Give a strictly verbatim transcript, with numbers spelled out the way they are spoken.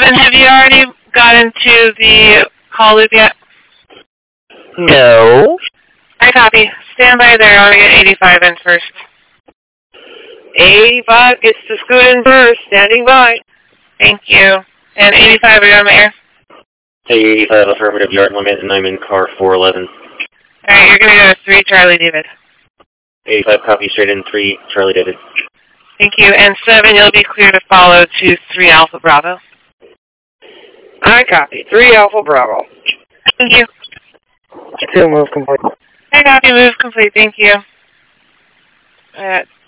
seven, have you already got into the call loop yet? No. I copy. Stand by there. I'll get eighty-five in first. eighty-five gets to scoot in first. Standing by. Thank you. And eighty-five, are you on my air? Hey, eighty-five, affirmative, yard limit, and I'm in car four eleven. Alright, you're going to go to three, Charlie David. eighty-five, copy, straight in three, Charlie David. Thank you. And seven, you'll be clear to follow to three Alpha Bravo. I copy. three Alpha Bravo. Thank you. two, move complete. I copy. Move complete. Thank you. Uh,